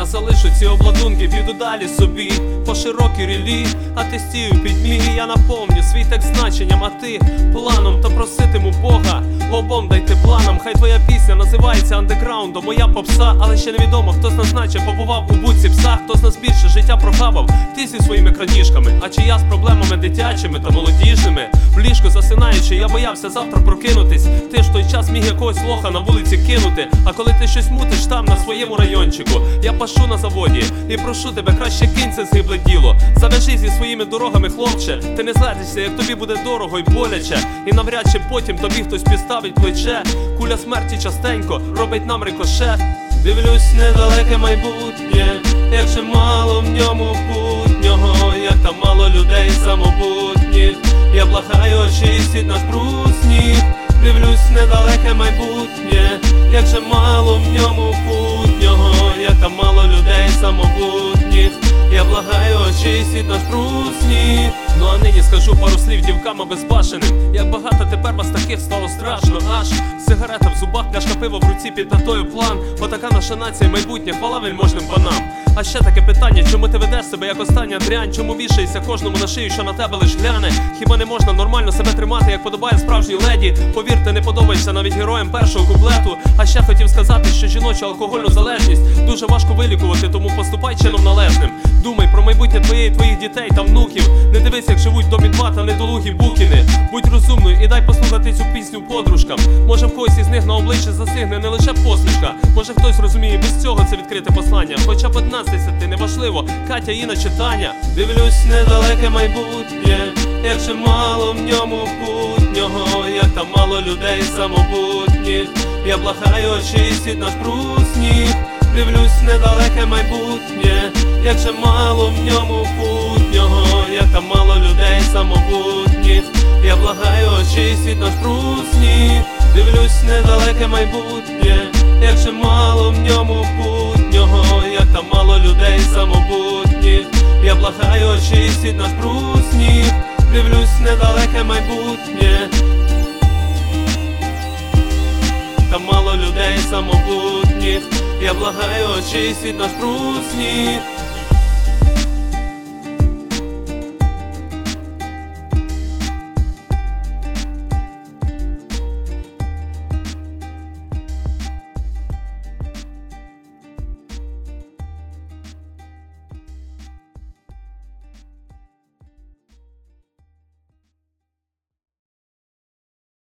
Я залишу ці обладунки, піду далі собі по широкій рілі, а ти стій у пітьмі. Я наповню свій текст значенням, а ти планом. Та проситиму Бога обом дайте планам. Хай твоя пісня називається андеграундом, моя попса, але ще невідомо, хто з нас наче побував у будці пса. Хто з нас більше життя прохавав, ти зі своїми крадіжками, а чи я з проблемами дитячими та молодіжними. В ліжку засинаючи, я боявся завтра прокинутись. Ти ж в той час міг якогось лоха на вулиці кинути. А коли ти щось мутиш там на своєму райончику, я пашу на заводі і прошу тебе, краще кинь це згибле діло. Завяжи зі своїми дорогами, хлопче. Ти не злетишся, як тобі буде дорого й боляче. І навряд чи потім тобі хтось підставить плече. Куля смерті частенько робить нам рикошет. Дивлюсь недалеке майбутнє, як же мало в ньому путнього, як там мало людей самобутніх. Я благаю, очистіть наш брусні. Дивлюсь недалеке майбутнє, як же мало в ньому путнього, як там мало людей самобутніх. Я благаю, очистіть наш брусні. Ну а нині скажу пару слів дівкам обезбашеним. Як багато тепер вас таких стало страшно. Аж сигарета в зубах, пляшка пива в руці, під татою план. Отака наша нація, майбутнє, хвала вельможним панам. А ще таке питання, чому ти ведеш себе як остання дрянь? Чому вішаєшся кожному на шию, що на тебе лиш гляне? Хіба не можна нормально себе тримати, як подобає справжній леді? Повірте, не подобаєшся навіть героям першого куплету. А ще хотів сказати, що жіночу алкогольну залежність дуже важко вилікувати, тому поступай чином належним. Думай про майбутнє твоїх дітей та внуків. Не дивись, як живуть в домі два та недолугі букіни. Будь розумною і дай послухати цю пісню подружкам. Може в когось із них на обличчі застигне не лише посмішка. Може хтось розуміє без цього це відкрите послання. Хоча б одна з 10, неважливо, Катя, Інна чи Таня. Дивлюсь недалеке майбутнє, як же мало в ньому путнього, як там мало людей самобутніх. Я благаю, очистіть наш брусні. Дивлюсь недалеке майбутнє, як же мало в ньому путнього, як там мало людей самобутніх. Я благаю, очистіть наш брусні. Дивлюсь недалеке майбутнє, як же мало в ньому путнього, як там мало людей самобутніх. Я благаю, очистіть наш брусні. Дивлюсь недалеке майбутнє, там мало людей самобутніх. Я благаю, очистіть наш брусні.